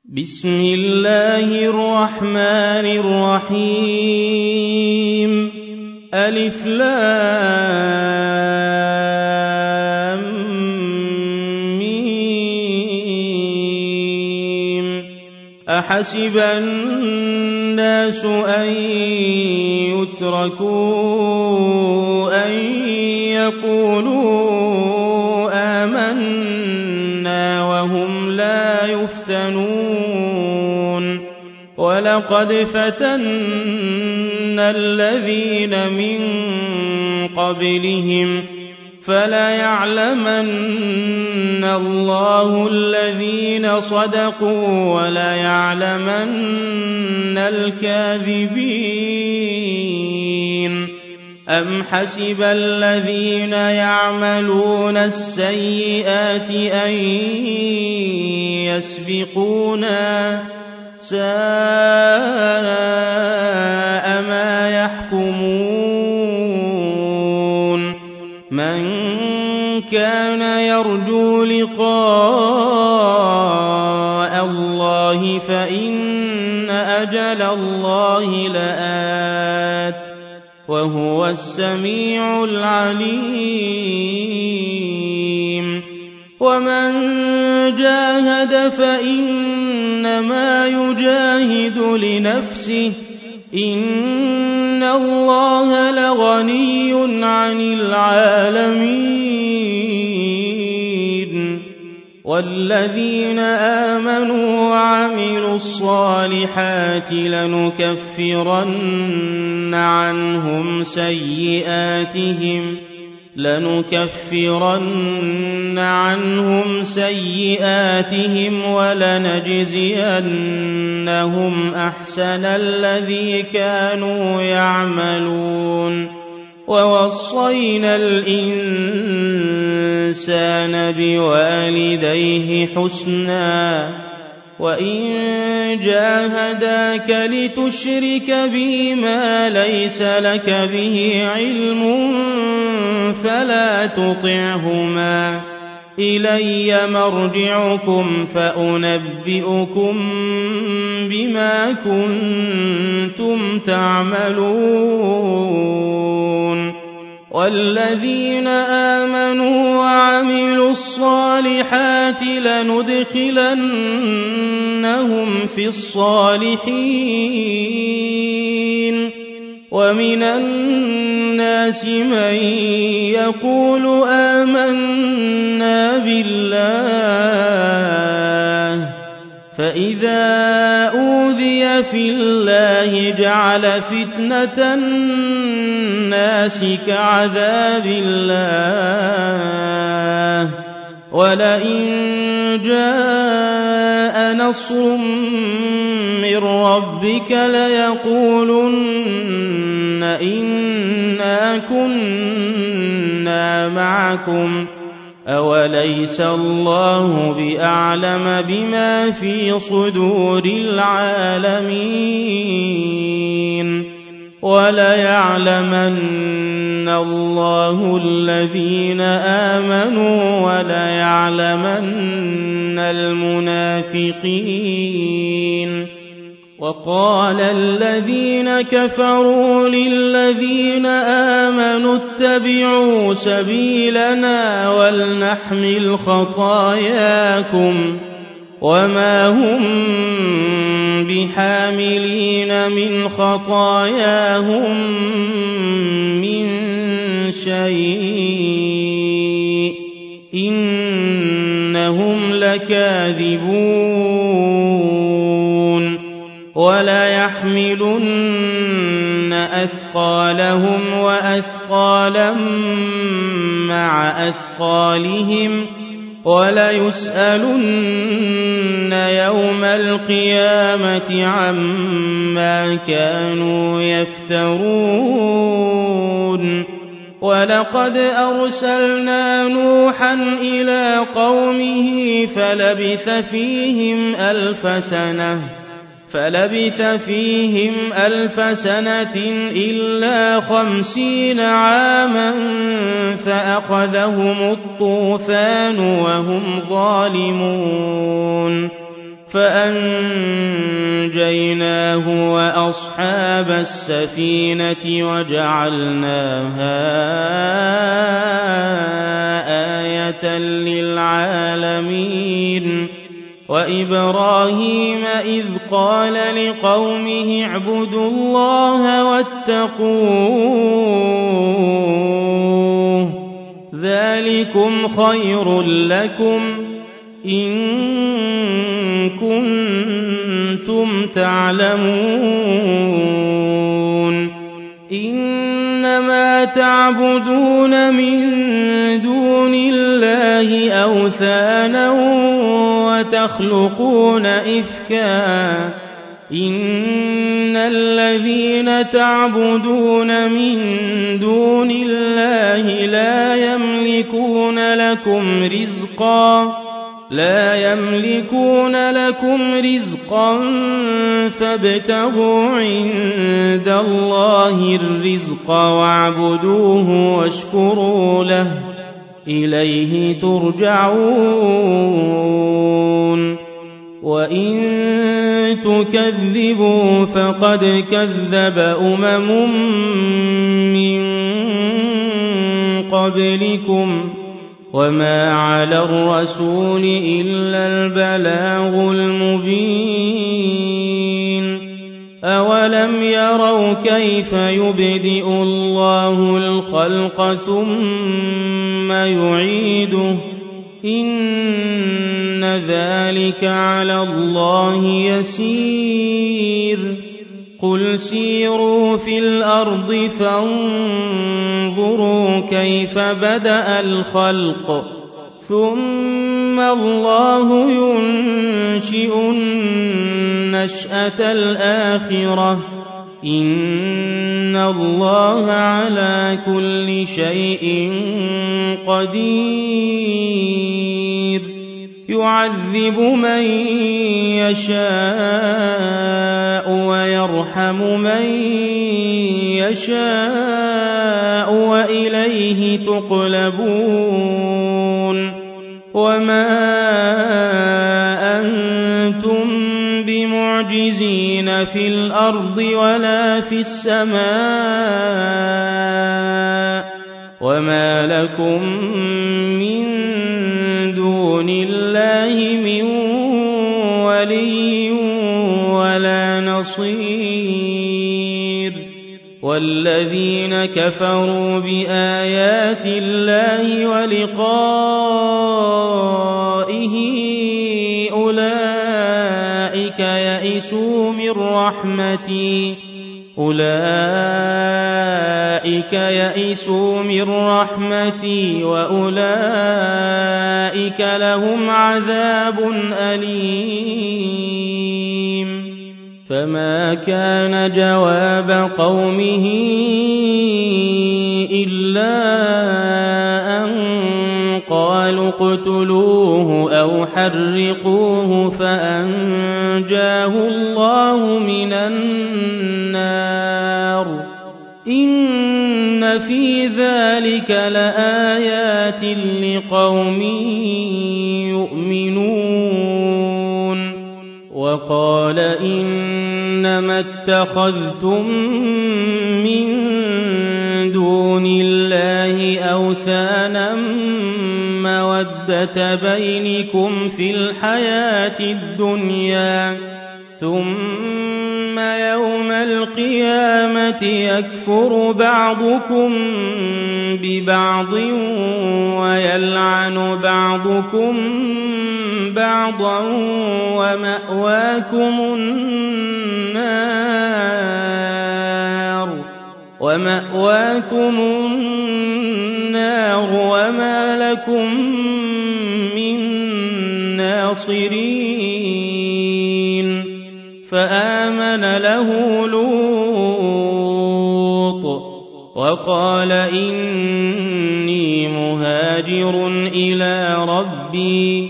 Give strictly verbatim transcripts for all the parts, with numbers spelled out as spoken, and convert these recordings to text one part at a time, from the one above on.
بسم الله الرحمن الرحيم ألف لام ميم أحسب الناس أن يتركوا أن يقولوا آمنا وهم لا يفتنون ولقد فتنا الذين من قبلهم فليعلمن الله الذين صدقوا وليعلمن الكاذبين أم حسب الذين يعملون السيئات أن يسبقونا ساء ما يحكمون من كان يرجو لقاء الله فإن أجل الله لآت وهو السميع العليم ومن جاهد فإنما يجاهد لنفسه إن الله لغني عن العالمين والذين آمنوا وعملوا الصالحات لنكفرن عنهم سيئاتهم لنكفرن عنهم سيئاتهم ولنجزينهم أحسن الذي كانوا يعملون ووصينا الإنسان بوالديه حسنا وإن جاهداك لتشرك بي ما ليس لك به علم فلا تطعهما إلي مرجعكم فأنبئكم بما كنتم تعملون والذين آمنوا وعملوا الصالحات لندخلنهم في الصالحين ومن الناس من يقول آمنا بالله فإذا أوذي في الله جعل فتنة الناس كعذاب الله ولئن جاء نصر من ربك ليقولن إنا كنا معكم أوليس الله بأعلم بما في صدور العالمين وليعلمن الله الذين آمنوا وليعلمن المنافقين وقال الذين كفروا للذين آمنوا اتبعوا سبيلنا ولنحمل خطاياكم وما هم بحاملين من خطاياهم من شيء إنهم لكاذبون ولا يحملن أثقالهم وأثقالا مع أثقالهم وليسألن يوم القيامة عما كانوا يفترون ولقد أرسلنا نوحا إلى قومه فلبث فيهم ألف سنة فلبث فيهم ألف سنة إلا خمسين عاما فأخذهم الطوفان وهم ظالمون فأنجيناه وأصحاب السفينة وجعلناها آية للعالمين وإبراهيم إذ قال لقومه اعبدوا الله واتقوه ذلكم خير لكم إن كنتم تعلمون إنما تعبدون من دون الله أوثانا وتخلقون إفكا إن الذين تعبدون من دون الله لا يملكون لكم رزقا لا يملكون لكم رزقا فابتغوا عند الله الرزق واعبدوه واشكروا له إليه ترجعون وإن تكذبوا فقد كذب أمم من قبلكم وما على الرسول إلا البلاغ المبين أولم يروا كيف يبدئ الله الخلق ثم يعيده إن ذلك على الله يسير قل سيروا في الأرض فانظروا كيف بدأ الخلق ثم الله ينشئ النشأة الآخرة إن الله على كل شيء قدير يعذب من يشاء ويرحم من يشاء وإليه تقلبون وما أنتم بمعجزين في الأرض ولا في السماء وما لكم من دون الله من ولي ولا نصير والذين كفروا بآيات الله ولقائه أولئك يئسوا من رحمتي أولئك يئسوا من رحمتي وأولئك لهم عذاب أليم فما كان جواب قومه إلا أن قالوا اقتلوه أو حرقوه فأنجاه الله من النار إن في ذلك لآيات لقوم يؤمنون وقال إنما اتخذتم من دون الله أوثانا مودة بينكم في الحياة الدنيا ثم يوم القيامة يكفر بعضكم ببعض ويلعن بعضكم بعضا ومأواكم النار ومأواكم النار وما لكم من ناصرين فآمن له لوط وقال إني مهاجر إلى ربي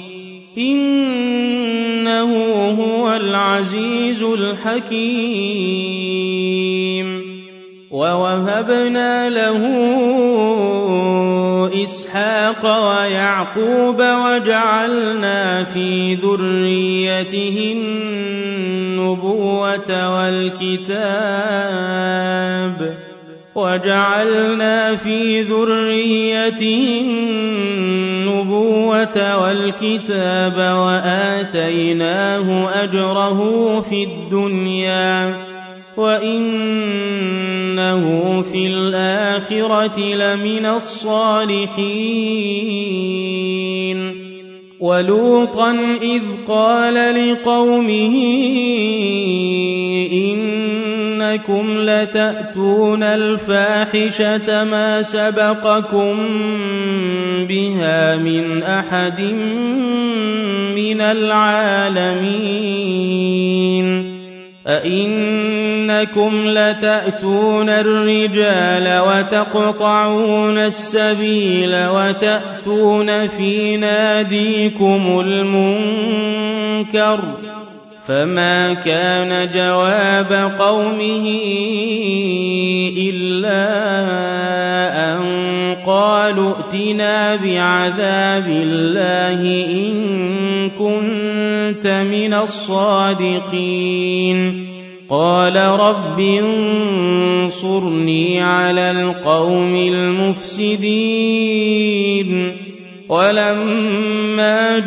إنه هو العزيز الحكيم ووهبنا له إسحاق ويعقوب وجعلنا في ذريته النبوة والكتاب وجعلنا في ذريته النبوة والكتاب وآتيناه أجره في الدنيا وإنه في الآخرة لمن الصالحين ولوطا إذ قال لقومه إنكم لتأتون الفاحشة ما سبقكم بها من أحد من العالمين أئنكم لتأتون الرجال وتقطعون السبيل وتأتون في ناديكم المنكر فما كان جواب قومه إلا أن قالوا ائتنا بعذاب الله إن كنت من الصادقين قال رب انصرني على القوم المفسدين ولما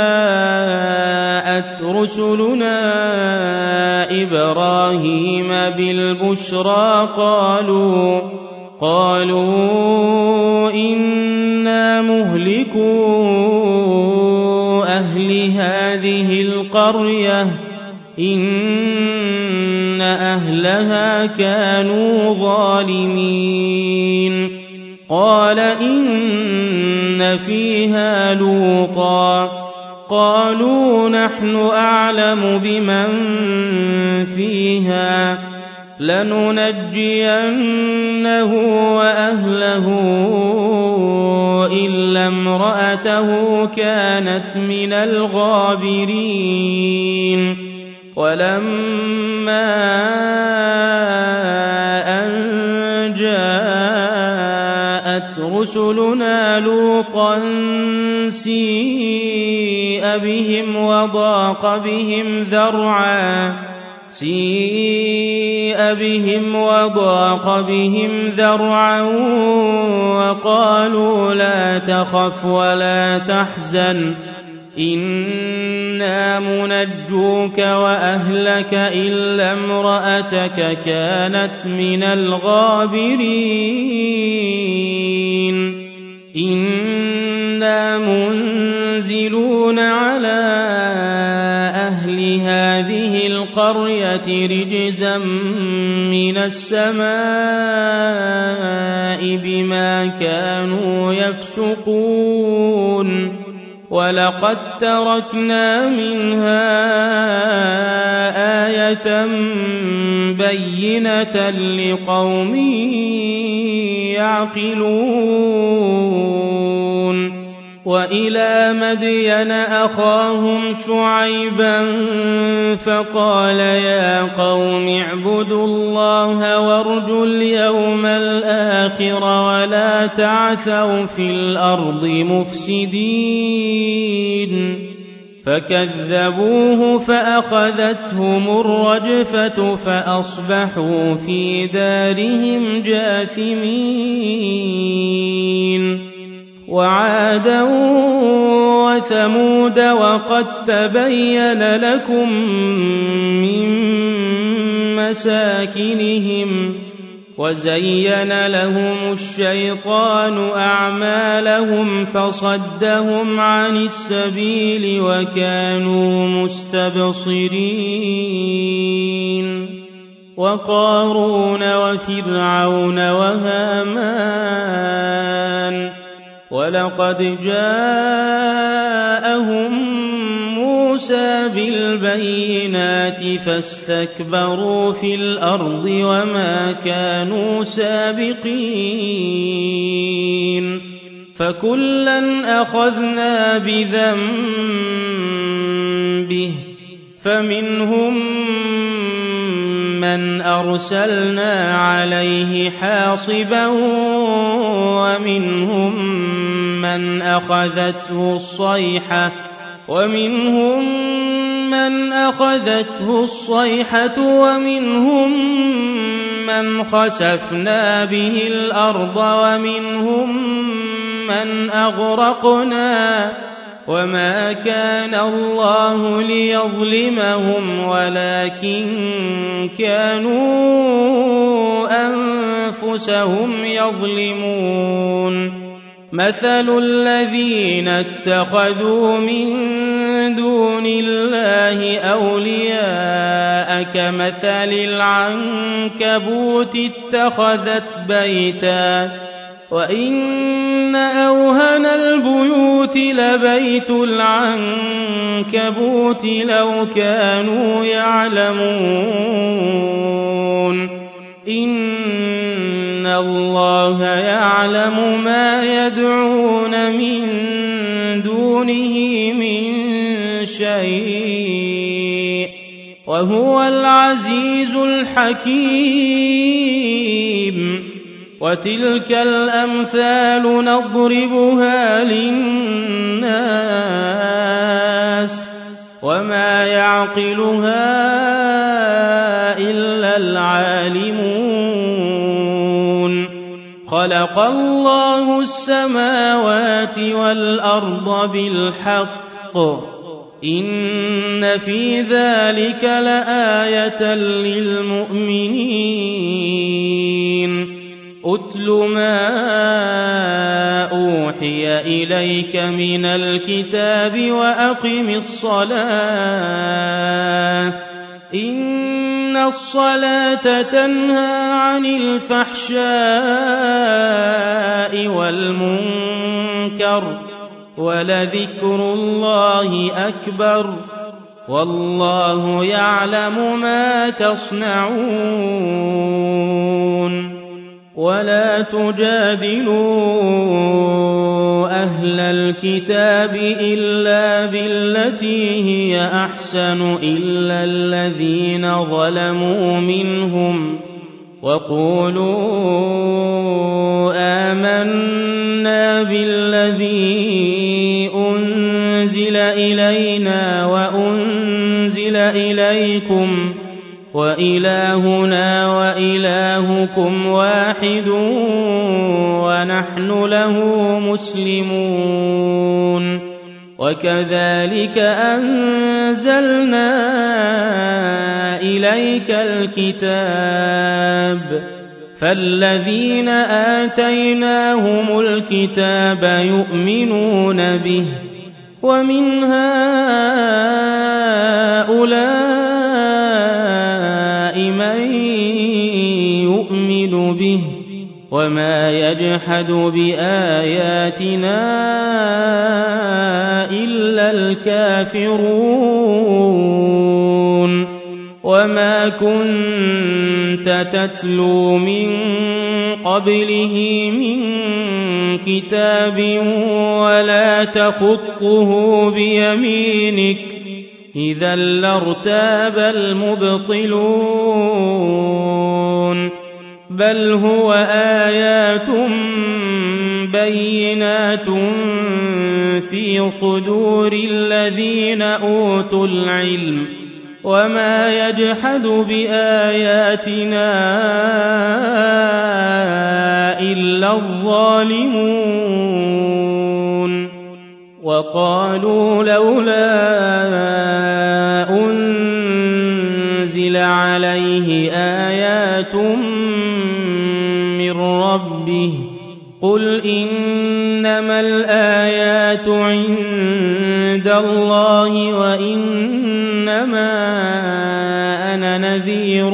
جاءت رسلنا إبراهيم بالبشرى قالوا قالوا إنا مهلكو أهل هذه القرية إن أهلها كانوا ظالمين قال إن فيها لوطا قالوا نحن أعلم بمن فيها لننجينه وأهله إلا امرأته كانت من الغابرين ولما أن جاءت رسلنا لوطا سيء بهم وضاق بهم ذرعا سيء بهم وضاق بهم ذرعا وقالوا لا تخف ولا تحزن إنا منجوك وأهلك إلا امرأتك كانت من الغابرين إنا منزلون على أهل هذه القرية رجزا من السماء بما كانوا يفسقون ولقد تركنا منها آية بينة لقوم يعقلون وإلى مدين أخاهم شعيبا فقال يا قوم اعبدوا الله وارجوا اليوم الآخر ولا تعثوا في الأرض مفسدين فكذبوه فأخذتهم الرجفة فأصبحوا في دارهم جاثمين وعادا وثمود وقد تبين لكم من مساكنهم وزين لهم الشيطان أعمالهم فصدهم عن السبيل وكانوا مستبصرين وقارون وفرعون وهامان ولقد جاءهم موسى بالبينات فاستكبروا في الأرض وما كانوا سابقين فكلا أخذنا بذنبه فمنهم من أرسلنا عليه حاصبا ومنهم من أخذته الصيحة ومنهم من أخذته الصيحة ومنهم من خسفنا به الأرض ومنهم من أغرقنا وما كان الله ليظلمهم ولكن كانوا أنفسهم يظلمون مثل الذين اتخذوا من دون الله أولياء كمثل العنكبوت اتخذت بيتا وإن أوهن البيوت لبيت العنكبوت لو كانوا يعلمون إن الله يعلم ما يدعون من دونه من شيء وهو العزيز الحكيم وتلك الأمثال نضربها للناس وما يعقلها إلا العالمون خلق الله السماوات والأرض بالحق إن في ذلك لآية للمؤمنين أتل ما أوحي إليك من الكتاب وأقم الصلاة إن الصلاة تنهى عن الفحشاء والمنكر ولذكر الله أكبر والله يعلم ما تصنعون ولا تجادلوا أهل الكتاب إلا بالتي هي أحسن إلا الذين ظلموا منهم وقولوا آمنا بالذي أنزل إلينا وأنزل إليكم وإلهنا وإلهكم واحد ونحن له مسلمون وكذلك أنزلنا إليك الكتاب فالذين آتيناهم الكتاب يؤمنون به ومن هؤلاء من يؤمن به وما يجحد بآياتنا إلا الكافرون وما كنت تتلو من قبله من كتاب ولا تخطه بيمينك إذا لارتاب المبطلون بل هو آيات بينات في صدور الذين أوتوا العلم وما يجحد بآياتنا إلا الظالمون وقالوا لولا أنزل عليه آيات من ربه قل إنما الآيات عند الله وإنما أنا نذير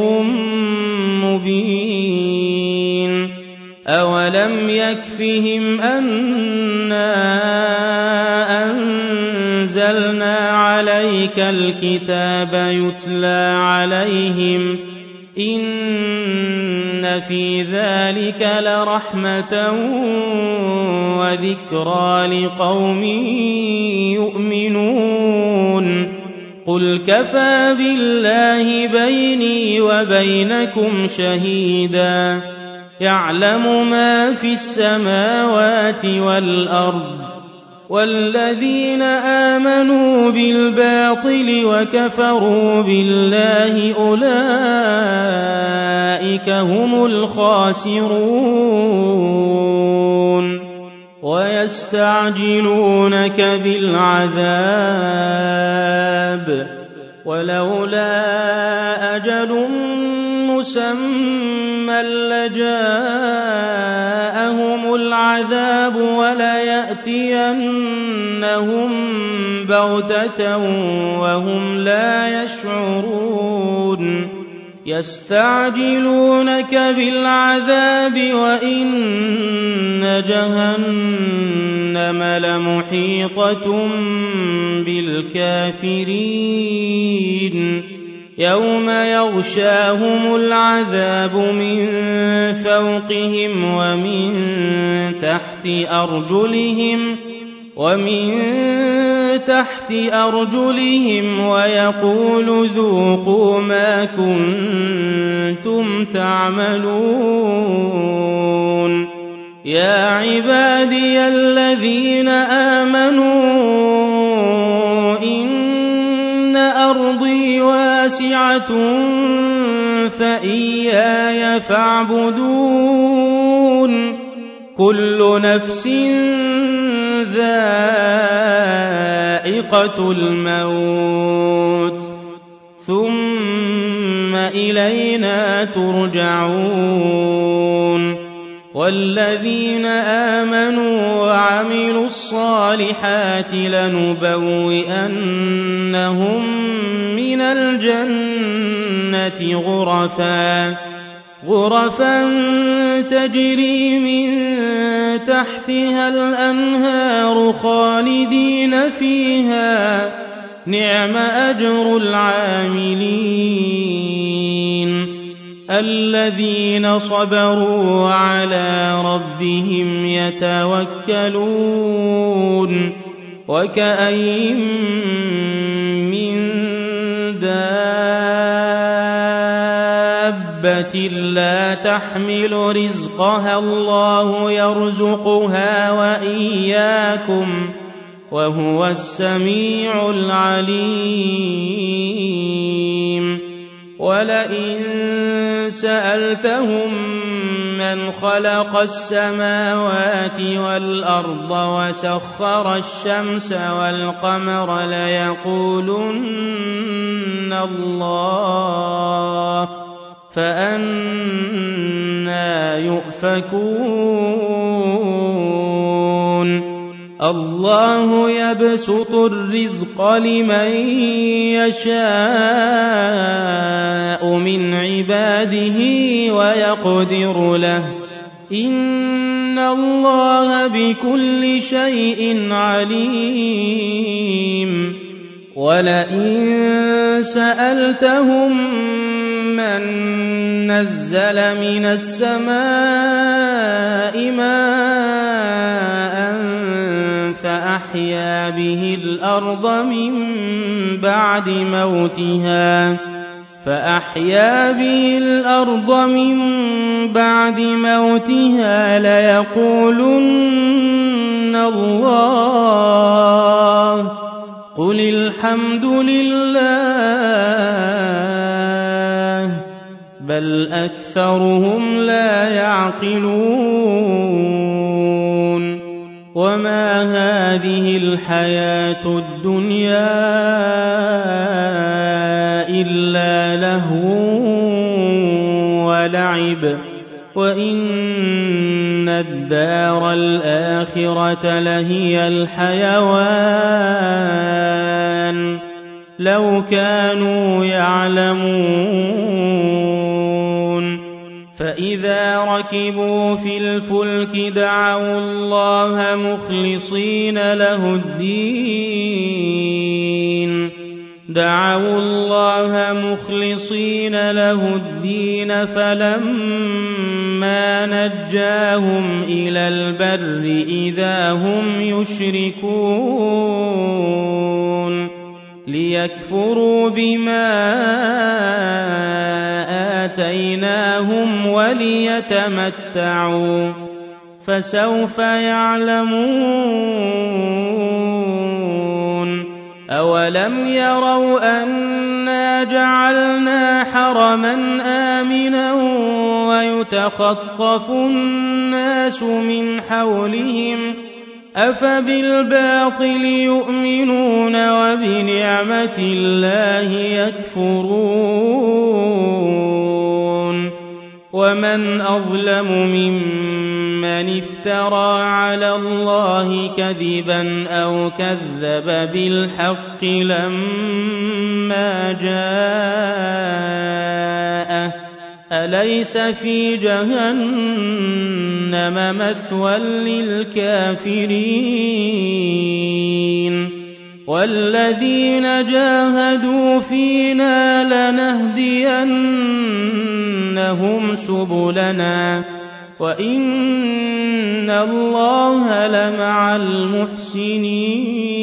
مبين أولم يكفهم أنا أنزلنا عليك الكتاب يتلى عليهم إن في ذلك لرحمة وذكرى لقوم يؤمنون قل كفى بالله بيني وبينكم شهيدا يعلم ما في السماوات والأرض والذين آمنوا بالباطل وكفروا بالله أولئك هم الخاسرون ويستعجلونك بالعذاب ولولا أجل مسمى لجاءهم العذاب وليأتينهم بغتة وهم لا يشعرون يستعجلونك بالعذاب وإن جهنم لمحيطة بالكافرين يوم يغشاهم العذاب من فوقهم ومن تحت أرجلهم ومن تحت أرجلهم ويقول ذوقوا ما كنتم تعملون يا عبادي الذين آمنوا إن أرضي واسعة فإياي فاعبدون كل نفس ذائقة الموت ثم إلينا ترجعون والذين آمنوا وعملوا الصالحات لنبوئنهم من الجنة غرفا غرفا تجري من تحتها الأنهار خالدين فيها نعم أجر العاملين الذين صبروا وعلى ربهم يتوكلون وكأين من دابة لا تحمل رزقها الله يرزقها وإياكم وهو السميع العليم ولئن سألتهم من خلق السماوات والأرض وسخر الشمس والقمر ليقولن الله فأنى يؤفكون الله يبسط الرزق لمن يشاء من عباده ويقدر له إن الله بكل شيء عليم ولئن سألتهم من نزل من السماء ماء فأحيا به الأرض من بعد موتها فأحيا به الأرض من بعد موتها ليقولن الله قل الحمد لله بل أكثرهم لا يعقلون وما هذه الحياة الدنيا إلا لهو ولعب وإن الدار الآخرة لهي الحيوان لو كانوا يعلمون فإذا ركبوا في الفلك دعوا الله مخلصين له الدين دعوا الله مخلصين له الدين فلما نجاهم إلى البر إذا هم يشركون ليكفروا بما آتيناهم وليتمتعوا فسوف يعلمون أولم يروا أنا جعلنا حرما آمنا ويتخطف الناس من حولهم أفبالباطل يؤمنون وبنعمة الله يكفرون ومن أظلم ممن افترى على الله كذبا أو كذب بالحق لما جاءه أليس في جهنم مثوى للكافرين والذين جاهدوا فينا لنهدينهم سبلنا وإن الله لمع المحسنين